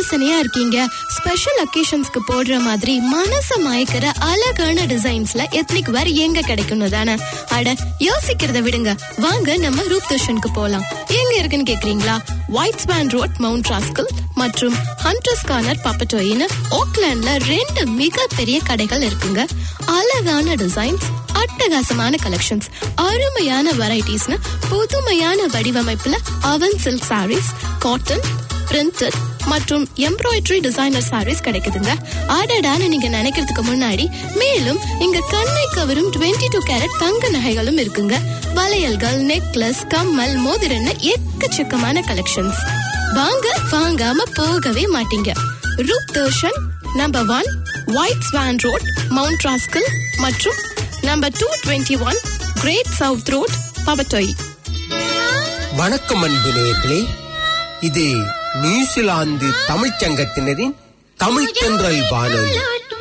யோசனையா இருக்கீங்க? ஸ்பெஷல் அக்கேஷன்ஸ்க்கு போடுற மாதிரி மனச மயக்கிற அழகான டிசைன்ஸ்ல எத்னிக் வேர் எங்க கிடைக்கும்னு தானே? அட யோசிக்கிறத விடுங்க, வாங்க நம்ம ரூப் தோஷனுக்கு போலாம். எங்க இருக்குன்னு கேக்குறீங்களா? White Swan Road, Mount Roskill மற்றும் ஹண்டர்ஸ் கார்னர், பப்பட்டோயின்னு ஓக்லாண்ட்ல 2 மிகப்பெரிய கடைகள் இருக்குங்க. அழகான டிசைன்ஸ், அட்டகாசமான கலெக்ஷன்ஸ், அருமையான வெரைட்டிஸ்னு புதுமையான வடிவமைப்புல அவன் சில்க் சாரீஸ், காட்டன், பிரிண்டட் மற்றும் எம்ப்ராய்டரி டிசைனர் சாரீஸ் கிடைக்குதுங்க. ஆடாடான்னு நீங்க நினைக்கிறதுக்கு முன்னாடி மேலும் இங்க கண்ணை கவரும் 22 கேரட் தங்க நகைகளும் இருக்குங்க. வளையல்கள், நெக்லஸ், கம்மல், மோதிரன்னு எக்கச்சக்கமான கலெக்ஷன்ஸ். வாங்க, வாங்காம போகவே மாட்டீங்க. Roop Darshan number 1, White Swan Road, Mount Roskill மற்றும் number 221, Great South Road, Papatoetoe. வணக்கம் அன்பு நேயர்களே, இது நியூசிலாந்து தமிழ்ச் சங்கத்தினரின் தமிழ் தென்றல் வானொலி.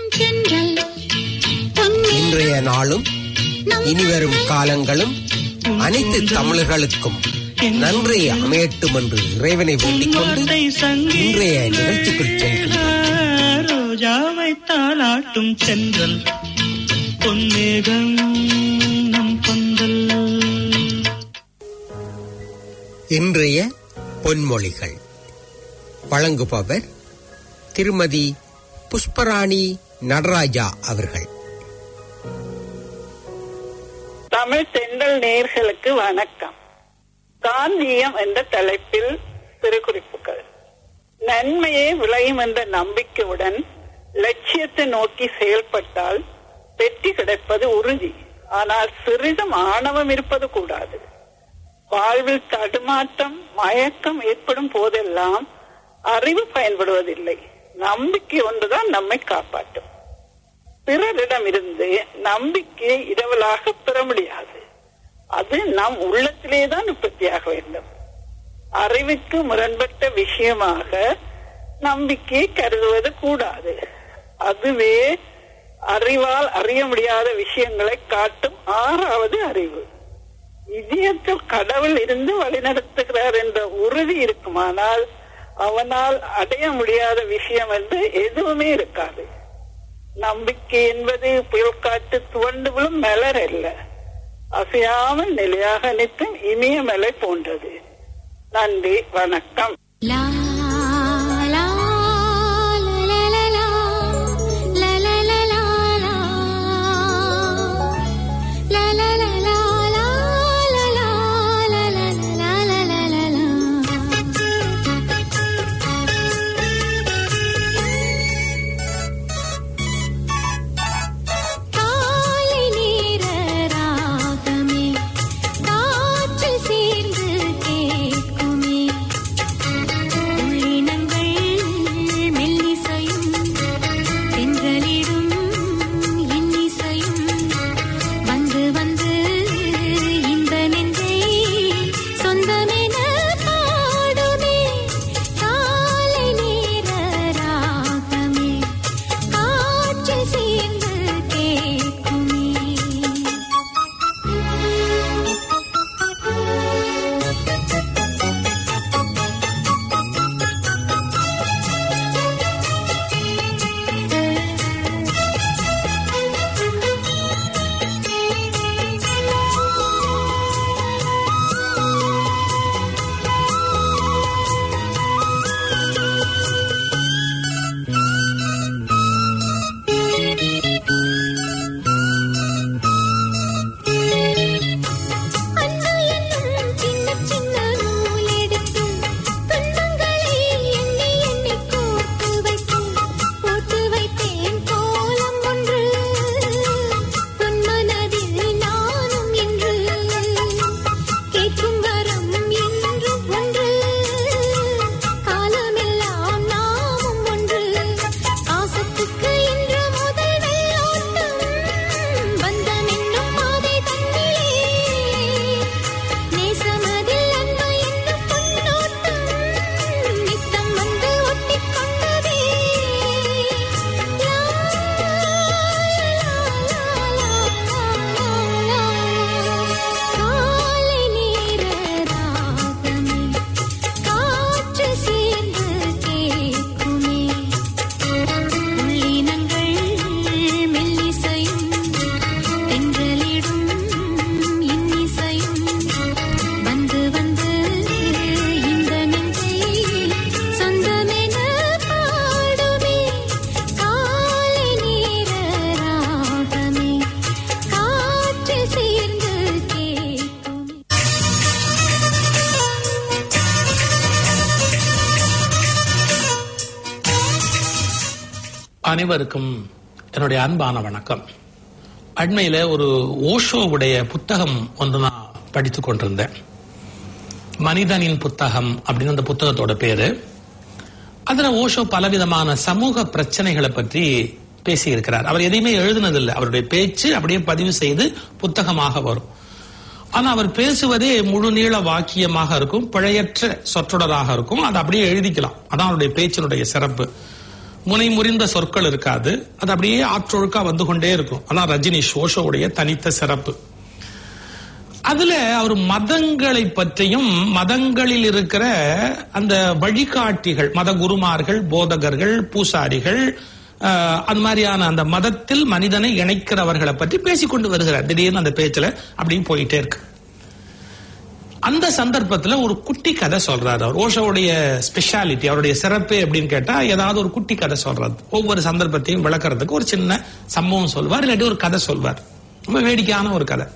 இன்றைய நாளும் இனிவரும் காலங்களும் அனைத்து தமிழர்களுக்கும் நன்றி அமையட்டும் என்று இறைவனை வேண்டிக் கொண்டு இன்றைய நிகழ்ச்சிக்குள் செல்கின்றோம். ரோஜாவை தாளாட்டும் சென்றல் பொன்னேகம் நம் பந்தல். இன்றைய பொன்மொழிகள் வழங்குபவர் திருமதி புஷ்பராணி நடராஜா அவர்கள். தமிழ் தென்றல் நேயர்களுக்கு வணக்கம். காந்தியம் என்ற தலைப்பில் சிறு குறிப்புகள். நன்மையே விளையும் என்ற நம்பிக்கையுடன் லட்சியத்தை நோக்கி செயல்பட்டால் வெற்றி கிடைப்பது உறுதி. ஆனால் சிறிதும் ஆணவம் இருப்பது கூடாது. வாழ்வில் தடுமாற்றம், மயக்கம் ஏற்படும் போதெல்லாம் அறிவு பயன்படுவதில்லை. நம்பிக்கை ஒன்றுதான் நம்மை காப்பாற்றும். பிறரிடமிருந்து நம்பிக்கையை இரவலாக பெற முடியாது. அது நம் உள்ளத்திலேதான் உற்பத்தியாக வேண்டும். அறிவுக்கு முரண்பட்ட விஷயமாக நம்பிக்கையை கருதுவது கூடாது. அதுவே அறிவால் அறிய முடியாத விஷயங்களை காட்டும் 6வது அறிவு. இதயத்தில் கடவுள் இருந்து வழிநடத்துகிறார் என்ற உறுதி இருக்குமானால் அவனால் அடைய முடியாத விஷயம் என்று எதுவுமே இருக்காது. நம்பிக்கை என்பது புயல் காற்று துவண்டு விழும் மலர் அல்ல, அசையாமல் நிலையாக நிற்கும் இமயமலை போன்றது. நன்றி, வணக்கம். அனைவருக்கும் என்னுடைய அன்பான வணக்கம். அண்மையில ஒரு ஓஷோவுடைய புத்தகம் ஒன்று நான் படித்துக் கொண்டிருந்தேன். மனிதனின் புத்தகம் அப்படின்னு அந்த புத்தகத்தோட பேரு. அதுல ஓஷோ பலவிதமான சமூக பிரச்சனைகளை பற்றி பேசி இருக்கிறார். அவர் எதையுமே எழுதினதில்லை, அவருடைய பேச்சு அப்படியே பதிவு செய்து புத்தகமாக வரும். ஆனா அவர் பேசுவதே முழு நீள வாக்கியமாக இருக்கும், பிழையற்ற சொற்றொடராக இருக்கும். அதை அப்படியே எழுதிக்கலாம். அதான் அவருடைய பேச்சினுடைய சிறப்பு. முனை முறிந்த சொற்கள் இருக்காது, அது அப்படியே ஆற்றொழுக்கா வந்து கொண்டே இருக்கும். அதான் ரஜினிஷ் ஓஷோவுடைய தனித்த சிறப்பு. அதுல அவர் மதங்களை பற்றியும் மதங்களில் இருக்கிற அந்த வழிகாட்டிகள், மத குருமார்கள், போதகர்கள், பூசாரிகள், அது மாதிரியான அந்த மதத்தில் மனிதனை இணைக்கிறவர்களை பற்றி பேசிக்கொண்டு வருகிறார். திடீர்னு அந்த பேச்சுல அப்படியும் போயிட்டே இருக்கு. அந்த சந்தர்ப்பத்தில் ஒரு குட்டி கதை சொல்றாரு. அவர் ஓஷோவுடைய ஸ்பெஷாலிட்டி, அவருடைய சிறப்பு அப்படின்னு கேட்டா ஏதாவது ஒரு குட்டி கதை சொல்றாரு. ஒவ்வொரு சந்தர்ப்பத்தையும் விளக்கறதுக்கு ஒரு சின்ன சம்பவம் சொல்வார், இல்லாட்டி ஒரு கதை சொல்வார். ரொம்ப வேடிக்கையான ஒரு கதை.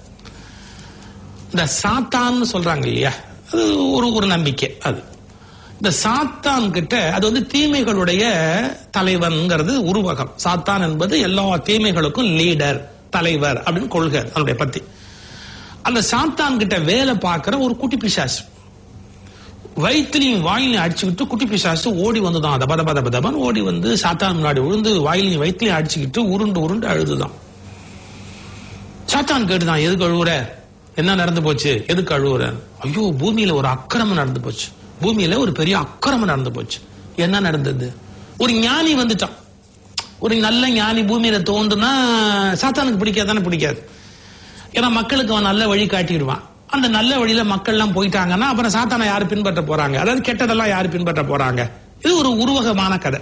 இந்த சாத்தான்னு சொல்றாங்க இல்லையா, அது ஒரு நம்பிக்கை. அது இந்த சாத்தான் கிட்ட, அது வந்து தீமைகளுடைய தலைவன்ங்கிறது உருவகம். சாத்தான் என்பது எல்லா தீமைகளுக்கும் லீடர், தலைவர் அப்படின்னு கொள்கை அதனுடைய பத்தி. அந்த சாத்தான் கிட்ட வேலை பார்க்கிற ஒரு குட்டி பிசாசு வயிற்றுலையும் வாயிலையும் அடிச்சுக்கிட்டு, குட்டி பிசாசு ஓடி வந்துதான் தபதபதபதபன் ஓடி வந்து சாத்தான் முன்னாடி விழுந்து வாயிலையும் வயிற்றுலையும் அடிச்சுக்கிட்டு உருண்டு அழுதுதான். சாத்தான் கேட்டுதான், எதுக்கு அழுவுற, என்ன நடந்து போச்சு, எதுக்கு அழுவுற? ஐயோ, பூமியில ஒரு அக்கிரமம் நடந்து போச்சு, பூமியில ஒரு பெரிய அக்கிரமம் நடந்து போச்சு. என்ன நடந்தது? ஒரு ஞானி வந்துட்டான். ஒரு நல்ல ஞானி பூமியில தோன்றுனா சாத்தானுக்கு பிடிக்காதானே? பிடிக்காது. ஏன்னா மக்களுக்கு அவன் நல்ல வழி காட்டிடுவான். அந்த நல்ல வழியில மக்கள் எல்லாம் போயிட்டாங்கன்னா அப்புறம் சாத்தானை யாரு பின்பற்ற போறாங்க? அதாவது கெட்டதெல்லாம் யாரு பின்பற்ற போறாங்க? இது ஒரு உருவகமான கதை.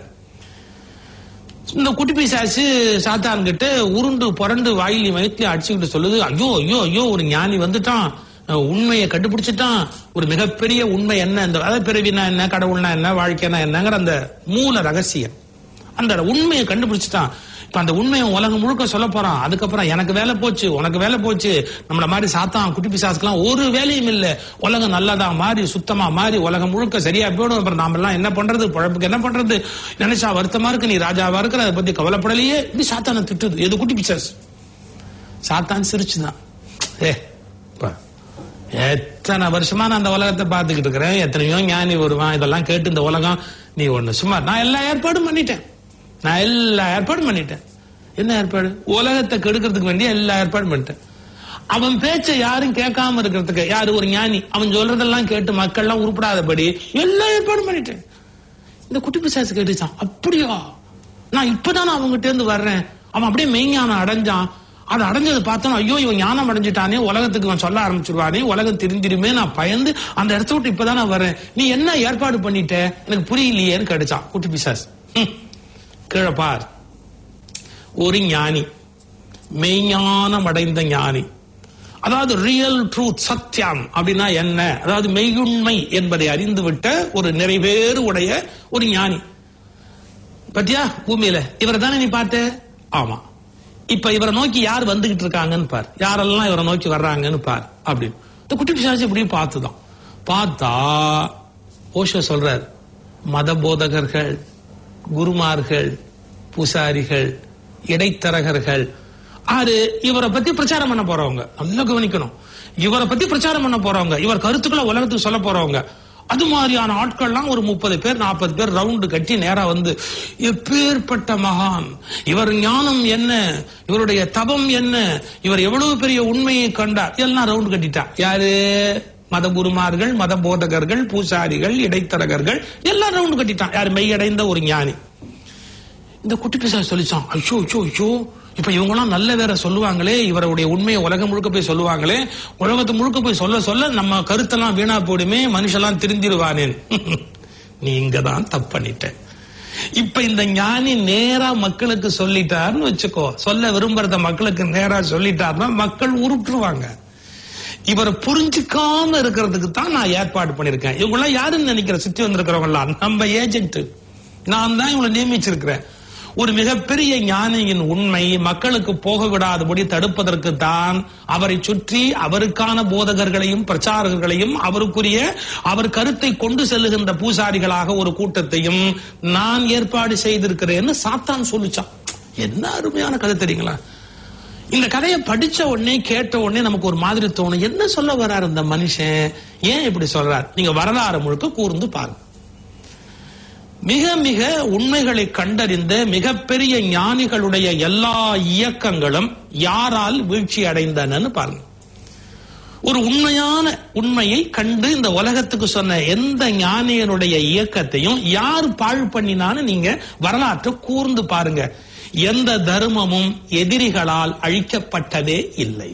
இந்த குட்டி பிசாசு சாத்தான் கிட்ட உருண்டு புரண்டு வாயிலையும் வயிற்றுல அடிச்சுக்கிட்டு சொல்லுது, ஐயோ ஐயோ ஐயோ, ஒரு ஞானி வந்துட்டான், உண்மையை கண்டுபிடிச்சிட்டான். ஒரு மிகப்பெரிய உண்மை என்ன, அதாவது பிறவினா என்ன, கடவுள்னா என்ன, வாழ்க்கைனா என்னங்கிற அந்த மூல ரகசியம், அந்த உண்மையை கண்டுபிடிச்சிட்டான். இப்ப அந்த உண்மையை உலகம் முழுக்க சொல்ல போறான். அதுக்கப்புறம் எனக்கு வேலை போச்சு, உனக்கு வேலை போச்சு. நம்மள மாதிரி சாத்தான் குட்டி பிசாசுக்கெல்லாம் ஒரு வேலையும் இல்ல. உலகம் நல்லதா மாறி, சுத்தமா மாறி, உலகம் முழுக்க சரியா போயிடும். அப்புறம் நாம எல்லாம் என்ன பண்றது, பழப்புக்கு என்ன பண்றது, நினைச்சா வருத்தமா இருக்கு, நீ ராஜாவா இருக்கிற, அதை பத்தி கவலைப்படலையே. இப்படி சாத்தான திட்டுது. எது குட்டி பிசாசு. சாத்தான் சிரிச்சுதான், எத்தனை வருஷமா நான் அந்த உலகத்தை பார்த்துக்கிட்டு இருக்கிறேன், எத்தனையோ ஞானி வருவான், இதெல்லாம் கேட்டு இந்த உலகம் நீ ஒண்ணு சும்மா, நான் எல்லா ஏற்பாடும் பண்ணிட்டேன். என்ன ஏற்பாடு? உலகத்தை கெடுக்கிறதுக்கு வேண்டிய எல்லா ஏற்பாடும் பண்ணிட்டேன். அவன் பேச்ச யாரும் கேட்காம இருக்கிறதுக்கு, யாரு ஒரு ஞானி, அவன் சொல்றதெல்லாம் கேட்டு மக்கள் எல்லாம் உருப்படாதபடி எல்லா ஏற்பாடும் பண்ணிட்டேன். இந்த குட்டி பிசாசு கேட்டுச்சான், அப்படியா, நான் இப்பதான் அவங்ககிட்ட இருந்து வர்றேன். அவன் அப்படியே மெய்ஞானம் அடைஞ்சான். அதை அடைஞ்சது பார்த்தோம், ஐயோ இவன் ஞானம் அடைஞ்சிட்டானே, உலகத்துக்கு அவன் சொல்ல ஆரம்பிச்சிருவானே, உலகம் தெரிஞ்சிருமே, நான் பயந்து அந்த இடத்த விட்டு இப்பதான் நான் வர்றேன். நீ என்ன ஏற்பாடு பண்ணிட்ட, எனக்கு புரியலையேன்னு கேட்டுச்சான் குட்டி பிசாசு. கீழே பார், ஒரு ஞானி, மெய்ஞானம் அடைந்த ஞானி, அதாவது ரியல் ட்ரூத், சத்தியம் அப்படின்னா என்ன, அதாவது மெய்யுண்மை என்பதை அறிந்துவிட்ட ஒரு நிறைவேறு உடைய ஒரு ஞானி. பத்தியா பூமியில இவரை தானே நீ பார்த்த? ஆமா. இப்ப இவரை நோக்கி யார் வந்துகிட்டு இருக்காங்கன்னு பார், யாரெல்லாம் இவரை நோக்கி வர்றாங்கன்னு பார் அப்படின்னு. இந்த குட்டி பிசாசு இப்படி பார்த்துதான். பார்த்தா ஓஷோ சொல்றார், மத போதகர்கள், குருமார்கள், பூசாரிகள், இடைத்தரகர்கள், ஆறு இவரை பத்தி பிரச்சாரம் பண்ண போறவங்க, நல்லா கவனிக்கணும், இவரை பத்தி பிரச்சாரம் பண்ண போறவங்க, இவர் கருத்துக்களை உலகத்துக்கு சொல்ல போறவங்க, அது மாதிரியான ஆட்கள்லாம் ஒரு 30 பேர் 40 பேர் ரவுண்டு கட்டி நேரா வந்து, எப்பேற்பட்ட மகான், இவர் ஞானம் என்ன, இவருடைய தபம் என்ன, இவர் எவ்வளவு பெரிய உண்மையை கண்டார், எல்லாம் ரவுண்டு கட்டிட்டா. யாரு? மத குருமார்கள், மத போதகர்கள், பூசாரிகள், இடைத்தரகர்கள், எல்லாம் ரவுண்டு கட்டிட்டான். யாரு? மெய்யடைந்த ஒரு ஞானி. இந்த குட்டி பிசாசு சொல்லிச்சான், ஐயோ ஐயோ ஐயோ, இப்ப இவங்க எல்லாம் நல்ல வேற சொல்லுவாங்களே, இவருடைய உண்மையை உலகம் முழுக்க போய் சொல்லுவாங்களே, உலகத்து முழுக்க போய் சொல்ல சொல்ல நம்ம கருத்தெல்லாம் வீணா போடுமே, மனுஷெல்லாம் திருந்திருவானேன். நீ இங்கதான் தப்பு பண்ணிட்ட. இப்ப இந்த ஞானி நேரா மக்களுக்கு சொல்லிட்டாருன்னு வச்சுக்கோ, சொல்ல விரும்புறத மக்களுக்கு நேரா சொல்லிட்டாருன்னா மக்கள் உருட்டுருவாங்க. இவரை புரிஞ்சுக்காம இருக்கிறதுக்கு தான் நான் ஏற்பாடு பண்ணிருக்கேன். இவங்க எல்லாம் யாருன்னு நினைக்கிற, சுத்தி வந்திருக்கிறவங்க எல்லாம் நம்ம ஏஜென்ட், நான் தான் இவங்களை நியமிச்சிருக்கிறேன். ஒரு மிகப்பெரிய ஞானியின் உண்மை மக்களுக்கு போக விடாதபடி தடுப்பதற்கு தான் அவரை சுற்றி அவருக்கான போதகர்களையும் பிரச்சாரகர்களையும் அவர் கருத்தை கொண்டு செல்லுகின்ற பூசாரிகளாக ஒரு கூட்டத்தையும் நான் ஏற்பாடு செய்திருக்கிறேன்னு சாத்தான் சொல்லிச்சான். என்ன அருமையான கதை தெரியுங்களா? இந்த கதையை படிச்ச உடனே கேட்ட உடனே நமக்கு ஒரு மாதிரி தோணும், என்ன சொல்ல வர்றாரு இந்த மனுஷன், ஏன் இப்படி சொல்றார்? நீங்க வரலாறு முழுக்க கூர்ந்து பாருங்க. மிக மிக உண்மைகளை கண்டறிந்த மிகப்பெரிய ஞானிகளுடைய எல்லா இயக்கங்களும் யாரால் வீழ்ச்சி அடைந்தனன்னு பாருங்க. ஒரு உண்மையான உண்மையை கண்டு இந்த உலகத்துக்கு சொன்ன எந்த ஞானியனுடைய இயக்கத்தையும் யார் பாழ் பண்ணினான்னு நீங்க வரலாற்றை கூர்ந்து பாருங்க. எந்த தர்மமும் எதிரிகளால் அழிக்கப்பட்டதே இல்லை.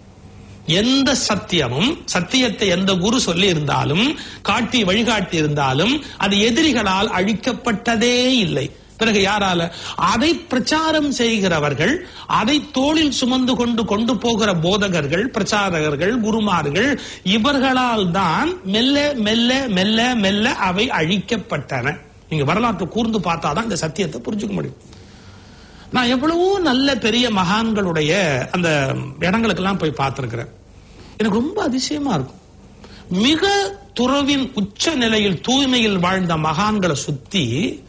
எந்த சத்தியமும், சத்தியத்தை எந்த குரு சொல்லி இருந்தாலும் காட்டி வழிகாட்டி இருந்தாலும் அது எதிரிகளால் அழிக்கப்பட்டதே இல்லை. பிறகு யாரால? அதை பிரச்சாரம் செய்கிறவர்கள், அதை தோளில் சுமந்து கொண்டு போகிற போதகர்கள், பிரச்சாரகர்கள், குருமார்கள், இவர்களால் தான் மெல்ல மெல்ல மெல்ல மெல்ல அவை அழிக்கப்பட்டன. நீங்க வரலாற்று கூர்ந்து பார்த்தாதான் இந்த சத்தியத்தை புரிஞ்சுக்க முடியும். நான் எவ்வளவோ நல்ல பெரிய மகான்களுடைய அந்த இடங்களுக்கெல்லாம் போய் பார்த்திருக்கிறேன். எனக்கு ரொம்ப அதிசயமா இருக்கும். மிக துறவின் உச்ச நிலையில் தூய்மையில் வாழ்ந்த மகான்களை சுத்தி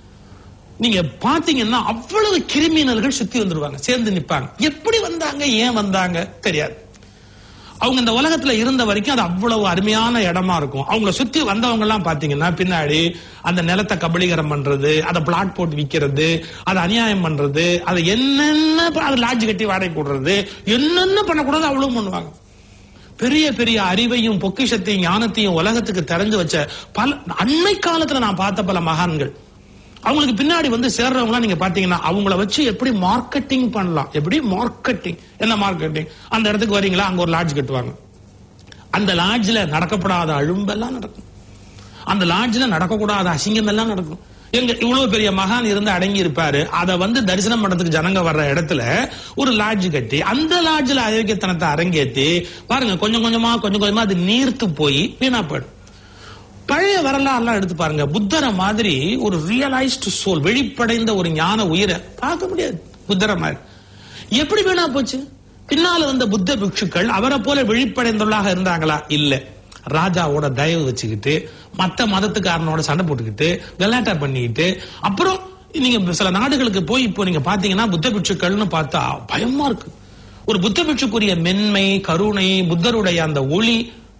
நீங்க பாத்தீங்கன்னா அவ்வளவு கிரிமினல்கள் சுத்தி வந்துருவாங்க, சேர்ந்து நிப்பாங்க. எப்படி வந்தாங்க, ஏன் வந்தாங்க தெரியாது. அவங்க இந்த உலகத்துல இருந்த வரைக்கும் அது அவ்வளவு அருமையான இடமா இருக்கும். அவங்கள சுத்தி வந்தவங்க எல்லாம் பாத்தீங்கன்னா பின்னாடி அந்த நிலத்தை கபலீகரம் பண்றது, அதை பிளாட் போட்டு விற்கிறது, அதை அநியாயம் பண்றது, அதை என்னென்ன லாட்ஜ் கட்டி வாடகை போடுறது, என்னென்ன பண்ணக்கூடாது அவ்வளவு பண்ணுவாங்க. பெரிய பெரிய அறிவையும் பொக்கிஷத்தையும் ஞானத்தையும் உலகத்துக்கு தெரிஞ்சு வச்ச பல அண்மை காலத்துல நான் பார்த்த பல மகான்கள். அவங்களுக்கு பின்னாடி வந்து சேர்றவங்க நீங்க பாத்தீங்கன்னா அவங்கள வச்சு எப்படி மார்க்கெட்டிங் பண்ணலாம், எப்படி மார்க்கெட்டிங், என்ன மார்க்கெட்டிங், அந்த இடத்துக்கு வரீங்களா, அங்க ஒரு லாட்ஜ் கட்டுவாங்க. அந்த லாட்ஜ்ல நடக்கப்படாத அழும்பெல்லாம் நடக்கும், அந்த லாட்ஜ்ல நடக்கக்கூடாத அசிங்கம் எல்லாம் நடக்கும். எங்க இவ்வளவு பெரிய மகான் இருந்து அடங்கி இருப்பாரு, அதை வந்து தரிசனம் பண்றதுக்கு ஜனங்க வர்ற இடத்துல ஒரு லாட்ஜ் கட்டி அந்த லாட்ஜ்ல அயோக்கியத்தனத்தை அரங்கேற்றி பாருங்க, கொஞ்சம் கொஞ்சமா அது நீர்த்து போய் வீணா போயிடும். பழைய வரலாறுலாம் எடுத்து பாருங்க, புத்தரை மாதிரி ஒரு ரியலைஸ்டு சோல், வெளிப்படைந்த ஒரு ஞான உயிரை பார்க்க முடியாது. புத்தரை மாதிரி எப்படி வீணா போச்சு? பின்னால வந்த புத்த பிக்ஷுக்கள் அவரை போல வெளிப்படைந்தவர்களாக இருந்தாங்களா? இல்ல. ராஜாவோட தயவு வச்சுக்கிட்டு, மத்த மதத்துக்காரனோட சண்டை போட்டுக்கிட்டு, கலாட்டா பண்ணிக்கிட்டு, அப்புறம் நீங்க சில நாடுகளுக்கு போய் இப்போ நீங்க பாத்தீங்கன்னா புத்த பிட்சுக்கள்னு பார்த்தா பயமா இருக்கு. ஒரு புத்த பிட்சுக்குரிய மென்மை, கருணை, புத்தருடைய அந்த ஒளி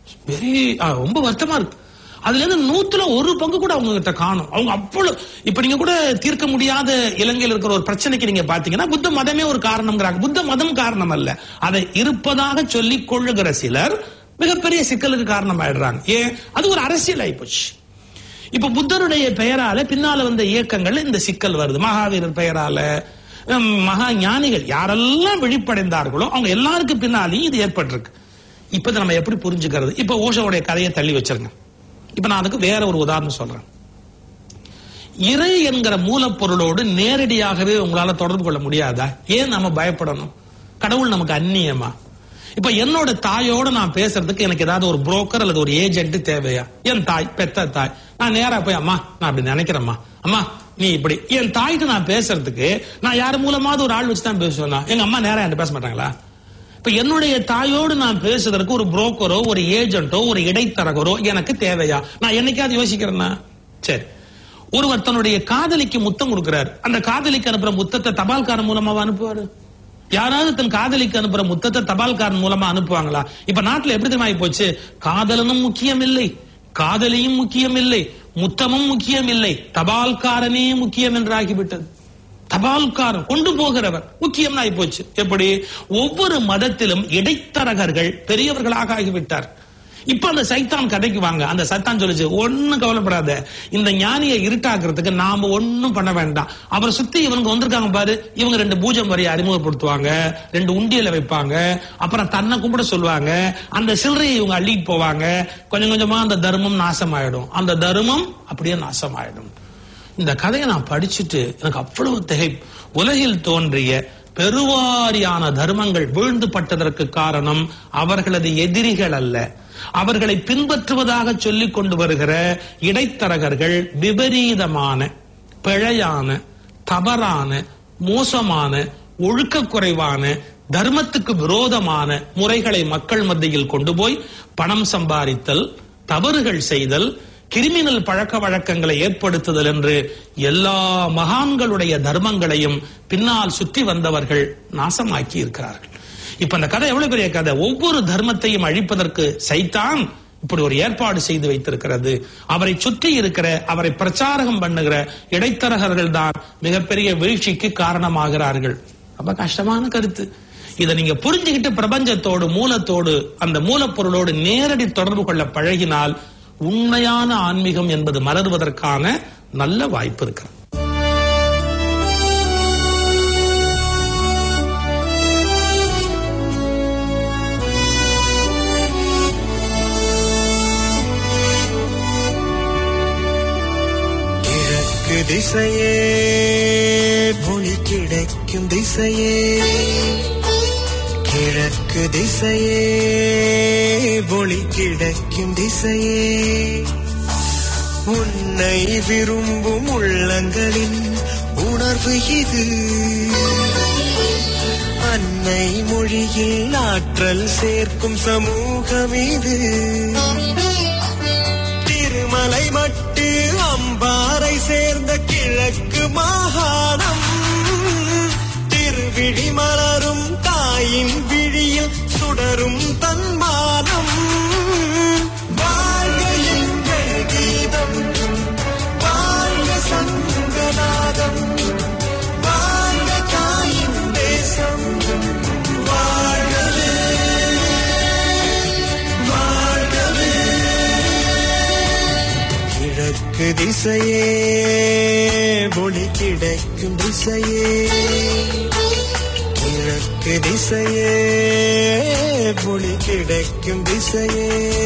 ரொம்ப வருத்தமா இருக்கு. அதுல இருந்து 100% கூட அவங்க கிட்ட காணும். அவங்க அவ்வளவு இப்ப நீங்க கூட தீர்க்க முடியாத இலங்கையில் இருக்கிற ஒரு பிரச்சனைக்கு நீங்க பாத்தீங்கன்னா புத்த மதமே ஒரு காரணம்ங்கிறாங்க. புத்த மதம் காரணம் அல்ல, அதை இருப்பதாக சொல்லிக் கொள்ளுகிற சிலர் மிகப்பெரிய சிக்கலுக்கு காரணம் ஆயிடுறாங்க. ஏன்? அது ஒரு அரசியல் ஆயிப்போச்சு. இப்ப புத்தருடைய பெயரால பின்னால வந்த இயக்கங்கள் இந்த சிக்கல் வருது. மகாவீரர் பெயரால, மகா ஞானிகள் யாரெல்லாம் விழிப்படைந்தார்களோ அவங்க எல்லாருக்கும் பின்னாலையும் இது ஏற்பட்டிருக்கு. இப்ப நம்ம எப்படி புரிஞ்சுக்கிறது? இப்ப ஓஷோவுடைய கதையை தள்ளி வச்சிருங்க. இப்ப நான் அதுக்கு வேற ஒரு உதாரணம் சொல்றேன். இறை என்கிற மூலப்பொருளோடு நேரடியாகவே உங்களால தொடர்பு கொள்ள முடியாதா? ஏன் நம்ம பயப்படணும்? கடவுள் நமக்கு அந்நியமா? இப்ப என்னோட தாயோட நான் பேசுறதுக்கு எனக்கு ஏதாவது ஒரு புரோக்கர் அல்லது ஒரு ஏஜென்ட் தேவையா? என் தாய், பெத்த தாய், நான் நேரா போய் அம்மா நான் அப்படி நினைக்கிறேம்மா, அம்மா நீ இப்படி, என் தாய்க்கு நான் பேசுறதுக்கு நான் யாரு மூலமாவது ஒரு ஆள் வச்சுதான் பேசுவேன். எங்க அம்மா நேரா என்கிட்ட பேச மாட்டாங்களா? இப்ப என்னுடைய தாயோடு நான் பேசுறதுக்கு ஒரு புரோக்கரோ ஒரு ஏஜென்ட்டோ ஒரு இடைத்தரகரோ எனக்கு தேவையா? நான் என்னைக்காவது யோசிக்கிறேன்னா? சரி, ஒருவர் தன்னுடைய காதலிக்கு முத்தம் கொடுக்கிறார். அந்த காதலிக்கு அனுப்புற முத்தத்தை தபால்காரன் மூலமாவா அனுப்புவாரு? யாராவது தன் காதலிக்கு அனுப்புற முத்தத்தை தபால்காரன் மூலமா அனுப்புவாங்களா? இப்ப நாட்டுல எப்படி தெரியுமா போச்சு? காதலனும் முக்கியம் இல்லை, காதலியும் முக்கியம் இல்லை, முத்தமும் முக்கியம் இல்லை, தபால்காரனே முக்கியம் என்று ஆகிவிட்டது. தபால்காரன் கொண்டு போகிறவர் முக்கியம் ஆகிப்போச்சு. எப்படி? ஒவ்வொரு மதத்திலும் இடைத்தரகர்கள் பெரியவர்களாக ஆகிவிட்டார். இப்ப அந்த சைத்தான் கதைக்கு வாங்க. அந்த சைத்தான் சொல்லுச்சு, ஒன்னும் கவலைப்படாத, இந்த ஞானியை இருட்டாக்குறதுக்கு நாம ஒன்னும் பண்ண வேண்டாம். அவரை சுத்தி இவங்க வந்திருக்காங்க பாரு, இவங்க 2 பூஜம் வரைய அறிமுகப்படுத்துவாங்க, 2 உண்டியல வைப்பாங்க, அப்புறம் தன்னை கும்பிட சொல்லுவாங்க, அந்த சில்லறையை இவங்க அள்ளிட்டு போவாங்க. கொஞ்சம் கொஞ்சமா அந்த தர்மம் நாசமாயிடும், அந்த தர்மம் அப்படியே நாசமாயிடும். இந்த கதையை நான் படிச்சுட்டு எனக்கு அவ்வளவு திகைப்பு. உலகில் தோன்றிய பெருவாரியான தர்மங்கள் வீழ்ந்து பட்டதற்கு காரணம் அவர்களது எதிரிகள் அல்ல, அவர்களை பின்பற்றுவதாக சொல்லிக் கொண்டு வருகிற இடைத்தரகர்கள் விபரீதமான, பிழையான, தவறான, மோசமான, ஒழுக்க குறைவான, தர்மத்துக்கு விரோதமான முறைகளை மக்கள் மத்தியில் கொண்டு போய் பணம் சம்பாதித்தல், தவறுகள் செய்தல், கிரிமினல் பழக்க வழக்கங்களை ஏற்படுத்துதல் என்று எல்லா மகான்களுடைய தர்மங்களையும் பின்னால் சுற்றி வந்தவர்கள் நாசமாக்கி இருக்கிறார்கள். இப்ப அந்த கதை எவ்வளவு பெரிய கதை. ஒவ்வொரு தர்மத்தையும் அழிப்பதற்கு சைத்தான் இப்படி ஒரு ஏற்பாடு செய்து வைத்திருக்கிறது. அவரை சுற்றி இருக்கிற, அவரை பிரச்சாரம் பண்ணுகிற இடைத்தரகர்கள் தான் மிகப்பெரிய வீழ்ச்சிக்கு காரணமாகிறார்கள். ரொம்ப கஷ்டமான கருத்து. இதை நீங்க புரிஞ்சுக்கிட்டு பிரபஞ்சத்தோடு, மூலத்தோடு, அந்த மூலப்பொருளோடு நேரடி தொடர்பு கொள்ள பழகினால் உண்மையான ஆன்மீகம் என்பது மலர்வதற்கான நல்ல வாய்ப்பு இருக்கிறது. கிழக்கு திசையே, ஒளி கிடைக்கும் திசையே, கிழக்கு திசையே, ஒளி கிடைக்கும் திசையே, உன்னை விரும்பும் உள்ளங்களின் உணர்வு இது. அன்னை மொழியில் ஆற்றல் சேர்க்கும் சமூகம் இது. திருமலை மட்டு அம்பாறை சேர்ந்த கிழக்கு மாகாணம், திருவிழி மலரும் தாயின் விழியில் சுடரும் தன்மானம். வாழ்க எங்கள் கீதம், வாழ்க சங்கநாதம், வாழ்க தாயின் தேசம், வாழ்கவே வாழ்கவே. கிழக்கு திசையே, ஒளி கிடைக்கும் திசையே, கிழக்கு திசையே, ஒளி கிடைக்கும் திசையே.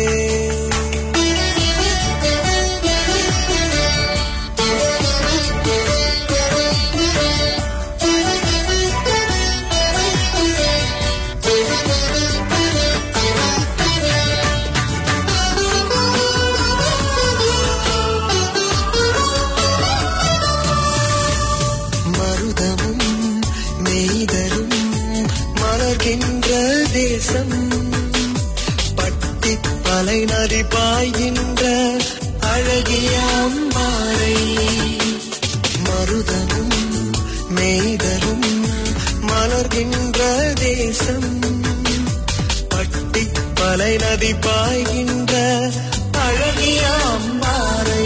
தேசம் பட்டி பலை நதி பாய்கின்ற அழகிய அம்பாறை, மருதமும் மேய்தலும் மலர்கின்ற தேசம் பட்டி பலை நதி பாய்கின்ற அழகிய அம்பாறை.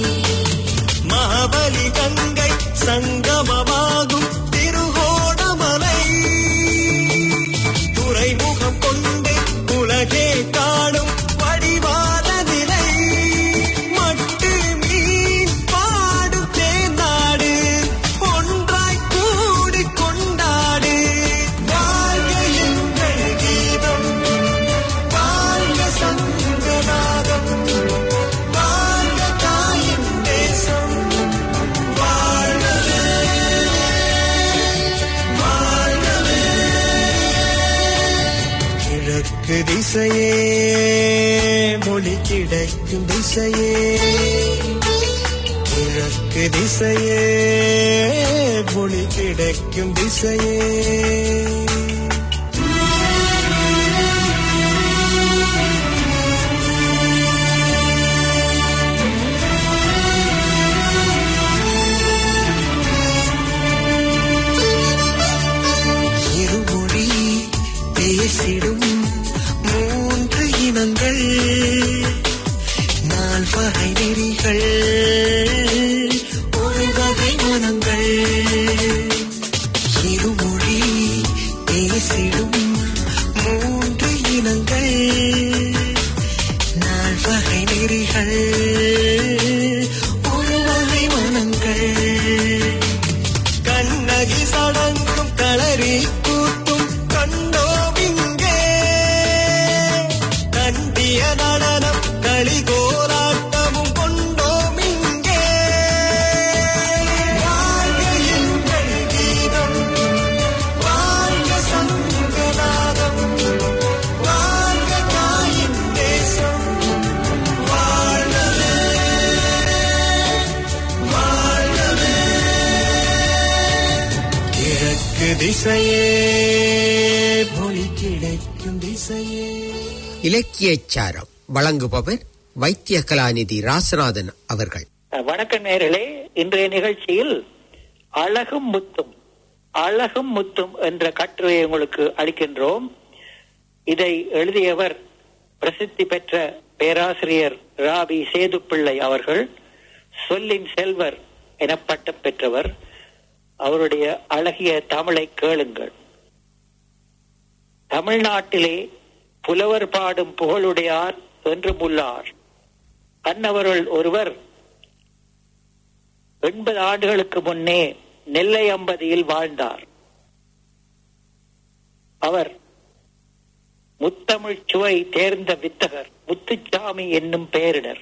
மகாபலி கங்கை சங்கமமாகும் திருகோணமலை, துறைமுகம் கொண்டு உலகே காணும் வடிவான நிலை. மட்டு மீன் பாடும் தேனாடு ஒன்றாய் கூடி கொண்டாடு. வாழ்க எங்கள் கீதம், வாழ்க சங்கநாதம், வாழ்க தாயின் தேசம், வாழ்கவே வாழ்கவே. கிழக்கு திசையே, ஒளி கிடைக்கும் திசையே, கிழக்கு திசையே, ஒளி கிடைக்கும் திசையே. இருமொழி பேசிடும் மூன்று இனங்கள், நால்வகை நெறிகள், ஒரு வகை மனங்கள். இருமொழி கிழக்கு திசையே மொழி கிடைக்கும் திசையே. இலக்கியச் சாரம் வழங்குபவர் வைத்திய கலாநிதி ராசநாதன் அவர்கள். வணக்கம் நேயர்களே, இன்றைய நிகழ்ச்சியில் அழகும் முத்தும் என்ற கட்டுரையை உங்களுக்கு அளிக்கின்றோம். இதை எழுதியவர் பிரசித்தி பெற்ற பேராசிரியர் ராபி சேதுப்பிள்ளை அவர்கள். சொல்லின் செல்வர் என பட்டம் பெற்றவர். அவருடைய அழகிய தமிழை கேளுங்கள். தமிழ்நாட்டிலே புலவர் பாடும் புகழுடையார் என்றும் உள்ளார். அன்னவர்கள் ஒருவர் 80 ஆண்டுகளுக்கு முன்னே நெல்லை அம்பதியில் வாழ்ந்தார். அவர் முத்தமிழ் சுவை தேர்ந்த வித்தகர் முத்துச்சாமி என்னும் பெயரினர்.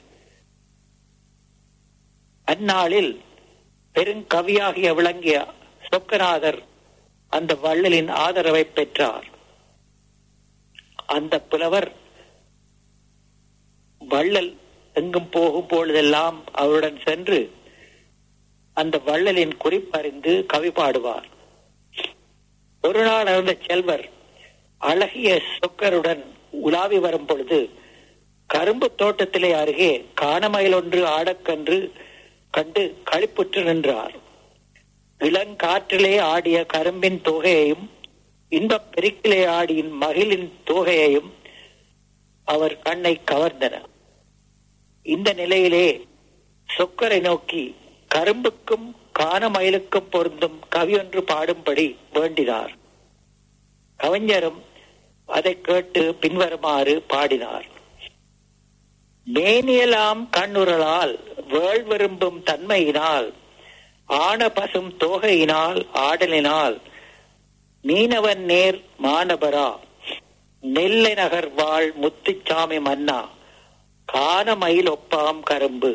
அந்நாளில் பெருங்கவியாகிய விளங்கிய சொக்கநாதர் அந்த வள்ளலின் ஆதரவை பெற்றார். அந்த புலவர் வள்ளல் எங்கும் போகும் பொழுதெல்லாம் அவருடன் சென்று அந்த வள்ளலின் குறிப்பறிந்து கவி பாடுவார். ஒரு நாள் அந்த செல்வர் அழகிய சொக்கருடன் உலாவி வரும் பொழுது கரும்பு தோட்டத்திலே அருகே காணமயில் ஒன்று ஆடக்கன்று கண்டு களிப்புற்று நின்றார். இளங்காற்றிலே ஆடிய கரும்பின் தொகையையும் இன்பப் பெருக்கிலே ஆடியின் மகிழின் தொகையையும் அவர் கண்ணை கவர்ந்தன. இந்த நிலையிலே சொக்கரை நோக்கி கரும்புக்கும் காணமயிலுக்கும் பொருந்தும் கவியொன்று பாடும்படி வேண்டினார். கவிஞரும் அதை கேட்டு பின்வருமாறு பாடினார். மேனியலாம் கண்ணுரலால் வேள் விரும்பும் தன்மையினால் ஆன பசும் தோகையினால் ஆடலினால் மீனவன் நேர் மானபரா நெல்லை நகர் வாழ் முத்துச்சாமி மன்னா காணமயில் ஒப்பாம் கரும்பு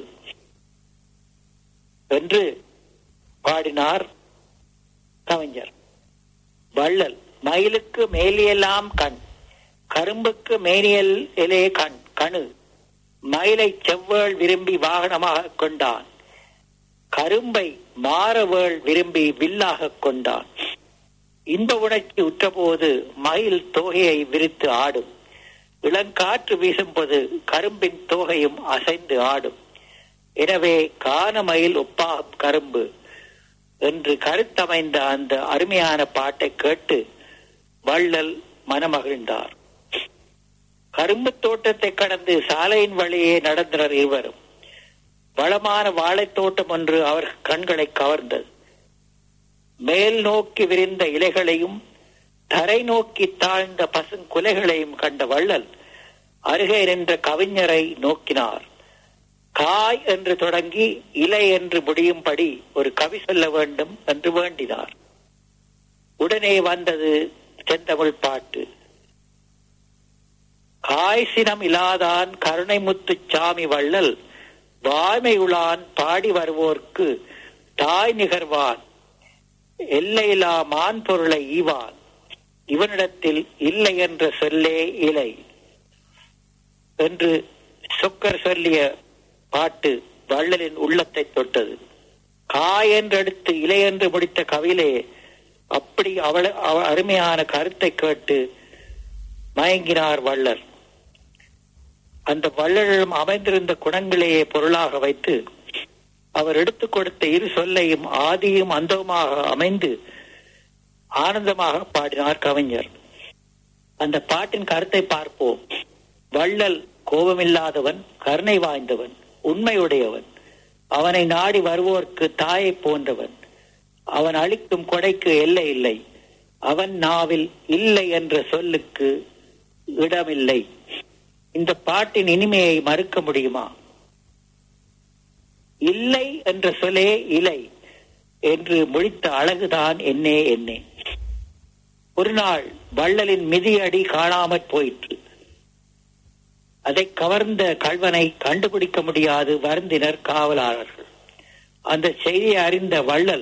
என்று பாடினார் கவிஞர். வள்ளல் மயிலுக்கு மேலியெல்லாம் கண், கரும்புக்கு மேனியல் இலே கணு, மயிலை செவ்வேள் விரும்பி வாகனமாக கொண்டான், கரும்பை மாறவேள் விரும்பி வில்லாக கொண்டான். இந்த உணர்ச்சி உற்றபோது மயில் தோகையை விரித்து ஆடும், இளங்காற்று வீசும்போது கரும்பின் தோகையும் அசைந்து ஆடும். எனவே காணமயில் ஒப்பாகும் கரும்பு என்று கருத்தமைந்த அந்த அருமையான பாட்டை கேட்டு வள்ளல் மனமகிழ்ந்தார். கரும்பு தோட்டத்தை கடந்து சாலையின் வழியே நடந்தனர் இருவரும். வளமான வாழைத்தோட்டம் ஒன்று அவர் கண்களை கவர்ந்தது. மேல் நோக்கி விரிந்த இலைகளையும் தரை நோக்கி தாழ்ந்த பசுங்குலைகளையும் கண்ட வள்ளல் அருகே நின்ற கவிஞரை நோக்கினார். காய் என்று தொடங்கி இலை என்று முடியும்படி ஒரு கவி சொல்ல வேண்டும் என்று வேண்டினார். உடனே வந்தது செந்தமிழ் பாட்டு. காய் சினம் இலாதான் கருணை முத்துச்சாமி வள்ளல் வாய்மையுளான் பாடி வருவோர்க்கு தாய் நிகர்வான் எல்லையிலா மான் பொருளை ஈவான் இவனிடத்தில் இல்லை என்ற சொல்லே இலை என்று சொக்கர் சொல்லிய பாட்டு வள்ளலின் உள்ளத்தை தொட்டது. காய் என்றெடுத்து இலை என்று முடித்த கவிலே அப்படி அருமையான கருத்தை கேட்டு மயங்கினார் வள்ளல். அந்த வள்ளலிடம் அமைந்திருந்த குணங்களையே பொருளாக வைத்து அவர் எடுத்துக் கொடுத்த இரு சொல்லையும் ஆதியும் அந்தமாக அமைந்து ஆனந்தமாக பாடினார் கவிஞர். அந்த பாட்டின் கருத்தை பார்ப்போம். வள்ளல் கோபமில்லாதவன், கருணை வாய்ந்தவன், உண்மையுடையவன், அவனை நாடி வருவோர்க்கு தாயை போன்றவன், அவன் அளிக்கும் கொடைக்கு எல்லை இல்லை, அவன் நாவில் இல்லை என்ற சொல்லுக்கு இடமில்லை. இந்த பாட்டின் இனிமையை மறுக்க முடியுமா? இல்லை என்ற சொல்லே இலை என்று முடித்த அழகுதான் என்னே என்னே. ஒரு நாள் வள்ளலின் மிதியடி காணாமற் போயிற்று. அதை கவர்ந்த கள்வனை கண்டுபிடிக்க முடியாது வருந்தினர் காவலாளர்கள். அந்த செய்தியை அறிந்த வள்ளல்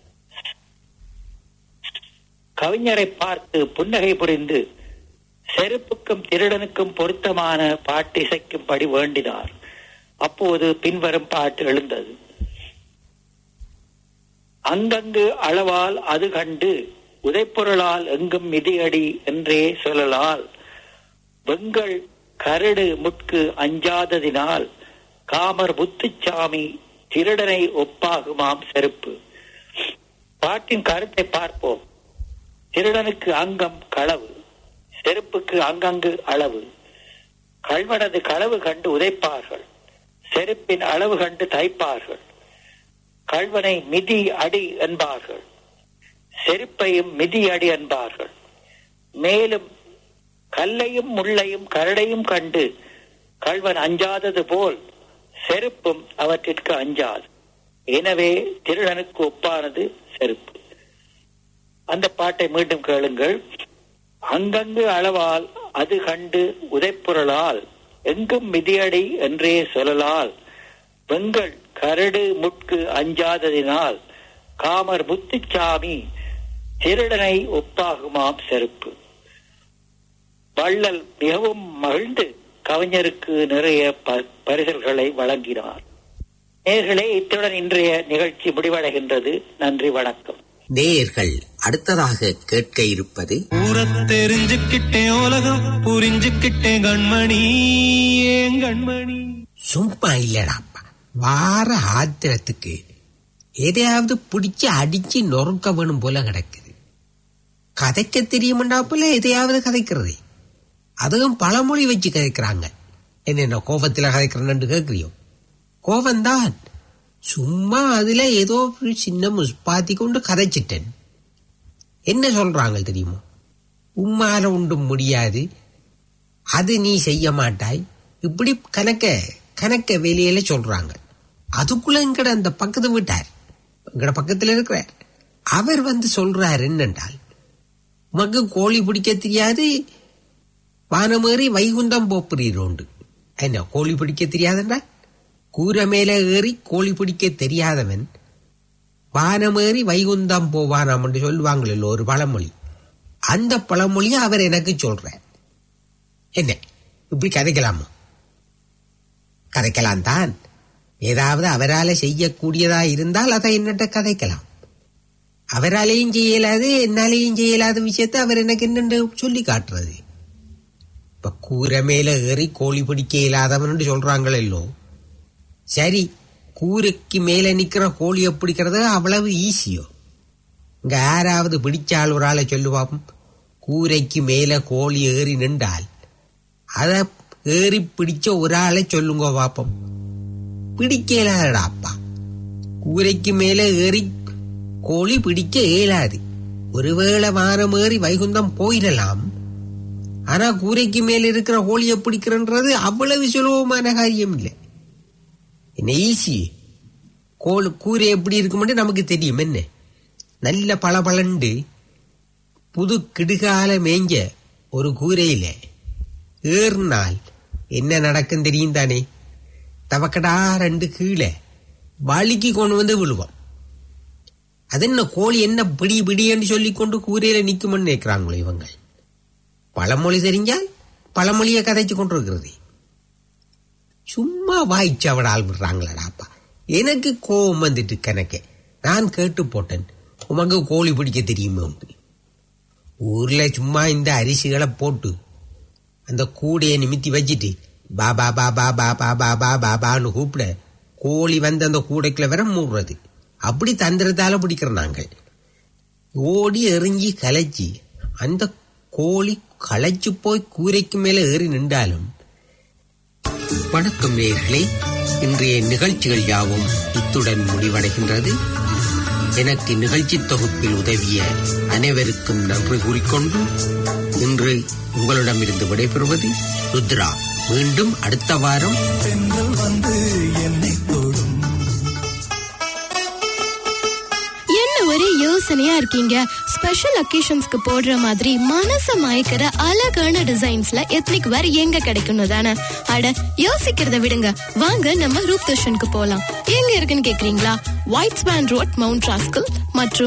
கவிஞரை பார்த்து புன்னகை புரிந்து செருப்புக்கும் திருடனுக்கும் பொருத்தமான பாட்டு இசைக்கும்படி வேண்டினார். அப்போது பின்வரும் பாட்டு எழுந்தது. அங்கங்கு அளவால் அது கண்டு உதைப்பொருளால் எங்கும் மிதியடி என்றே சொல்லலால் வெங்கள் கரடு முட்கு அஞ்சாததினால் காமர் முத்துச்சாமி திருடனை ஒப்பாகுமாம் செருப்பு. பாட்டின் கருத்தை பார்ப்போம். திருடனுக்கு அங்கம் களவு, செருப்புக்கு அங்கங்கு அளவு. கள்வனது களவு கண்டு உதைப்பார்கள், செருப்பின் அளவு கண்டு தைப்பார்கள். கள்வனை மிதி அடி என்பார்கள், செருப்பையும் மிதி அடி என்பார்கள். மேலும் கல்லையும் முள்ளையும் கரடையும் கண்டு கள்வன் அஞ்சாதது போல் செருப்பும் அவற்றிற்கு அஞ்சாது. எனவே திருடனுக்கு ஒப்பானது செருப்பு. அந்த பாட்டை மீண்டும் கேளுங்கள். அங்கங்கு அளவால் அது கண்டு உதைப்புரளால் எங்கும் மிதியடி என்றே சொல்லலால் வெங்கள் கரடு முட்கு அஞ்சாததினால் காமர் முத்துச்சாமி திருடனை ஒப்பாகுமாம் செருப்பு. வள்ளல் மிகவும் மகிழ்ந்து கவிஞருக்கு நிறைய பரிசுகளை வழங்கினார். நேயர்களே, இத்துடன் இன்றைய நிகழ்ச்சி முடிவடைகின்றது. நன்றி, வணக்கம். நேயர்கள் அடுத்ததாக கேட்க இருப்பது தெரிஞ்சுக்கிட்டேன் உலகம் புரிஞ்சுக்கிட்டேன் கண்மணி ஏன் கண்மணி. சும்மா இல்லடாப்பா, வார ஆத்திரத்துக்கு எதையாவது பிடிச்சு அடிச்சு நொறுக்க வேணும் போல கிடக்குது. கதைக்க தெரியுமண்டா போல எதையாவது கதைக்கிறது. அதுவும் பழமொழி வச்சு கதைக்கிறாங்க. என்ன கோபத்துல கதைக்கிறேன்னு கேட்கிறியோ? கோபந்தான். சும்மா அதுல ஏதோ சின்ன முஸ்பாத்தி கொண்டு கதைச்சிட்டேன். என்ன சொல்றாங்க தெரியுமா? உம்மால ஒன்றும் முடியாது, அது நீ செய்ய மாட்டாய், இப்படி கணக்க வெளியில சொல்றாங்க. அதுக்குள்ள எங்கட அந்த பக்கத்து வீட்டார், எங்கட பக்கத்துல இருக்கிறார், அவர் வந்து சொல்றாரு என்னென்றால், உமக்கு கோழி பிடிக்க தெரியாது, வானமேறி வைகுண்டம் போப்புறீரோண்டு. என்ன கோழி பிடிக்க தெரியாதுன்றா? கூரை மேல ஏறி கோழி பிடிக்க தெரியாதவன் வானமேறி வைகுந்தம் போவானாம் என்று சொல்லுவாங்களோ ஒரு பழமொழி. அந்த பழமொழியை அவர் எனக்கு சொல்ற. என்ன இப்படி கதைக்கலாமா? கதைக்கலாம் தான். ஏதாவது அவரால செய்யக்கூடியதா இருந்தால் அதை என்னட்ட கதைக்கலாம். அவராலையும் செய்யலாது, என்னாலையும் செய்யலாத விஷயத்த அவர் எனக்கு என்னென்று சொல்லி காட்டுறது. இப்ப கூரை மேல ஏறி கோழி பிடிக்க இயலாதவன் சொல்றாங்களோ, சரி, கூரைக்கு மேல நிக்கிற கோழியை பிடிக்கிறது அவ்வளவு ஈஸியோ? இங்க யாராவது பிடிச்சால் ஒரு ஆளை சொல்லுவாப்போம், கூரைக்கு மேல கோழி ஏறி நின்றால் அத ஏறி பிடிச்ச ஒரு ஆளை சொல்லுங்க பாப்போம். பிடிக்கலாடாப்பா. கூரைக்கு மேல ஏறி கோழி பிடிக்க இயலாது. ஒருவேளை வானம் ஏறி வைகுந்தம் போயிடலாம். ஆனா கூரைக்கு மேல இருக்கிற கோழியை பிடிக்கிறன்றது அவ்வளவு சுலபமான காரியம் இல்லை. என்ன ஈஸி? கூரை எப்படி இருக்குமென்று நமக்கு தெரியும். என்ன நல்ல பளபளண்டு புது கிடுகால மேஞ்ச ஒரு கூரையில ஏறினால் என்ன நடக்கும் தெரியும் தானே? தவக்கடா ரெண்டு கீழே வலிக்கு கொண்டு வந்து விழுவோம். அது என்ன கோழி என்ன பிடி பிடின்னு சொல்லிக்கொண்டு கூரையில நிக்குமென்னு நினைக்கிறாங்களோ இவங்க. பழமொழி தெரிஞ்சால் பழமொழியை கதைச்சு கொண்டிருக்கிறது. சும்மா வாய்ச்சவடால் விடுறாங்களடாப்பா. எனக்கு கோபம் வந்துட்டு கணக்கே. நான் கேட்டு போட்டேன், உமக்கு கோழி பிடிக்க தெரியுமே உண்டு. ஊர்ல சும்மா இந்த அரிசிகளை போட்டு அந்த கூடையை நிமித்தி வச்சுட்டு பாபா பாபா பாபா பாபா பாபான்னு கூப்பிட கோழி வந்து அந்த கூடைக்குள்ள வர மூடுறது. அப்படி தந்திரத்தால பிடிக்கிற நாங்கள். ஓடி எறிஞ்சி கலைச்சி அந்த கோழி களைச்சு போய் கூரைக்கு மேல ஏறி நின்றாலும். வணக்கம் நேயர்களே, இன்றைய நிகழ்ச்சிகள் யாவும் இத்துடன் முடிவடைகின்றது. எனக்கு நிகழ்ச்சி தொகுப்பில் உதவிய அனைவருக்கும் நன்றி கூறிக்கொண்டு இன்று உங்களிடமிருந்து விடைபெறுவது ருத்ரா. மீண்டும் அடுத்த வாரம் வந்து என்னை தொடும். என்ன ஒரே யோசனையா இருக்கீங்க? ஸ்பெஷல் அக்கேஷன்ஸ்க்கு போடுற மாதிரி மனச மயக்கிற அழகான டிசைன்ஸ்ல எத்னிக் வேர் எங்க கிடைக்கணும் தானே? அட யோசிக்கிறத விடுங்க, வாங்க நம்ம ரூப் தர்ஷனுக்கு போலாம். எங்க இருக்குன்னு கேக்குறீங்களா? White Swan Road, Mount Roskill மற்றும்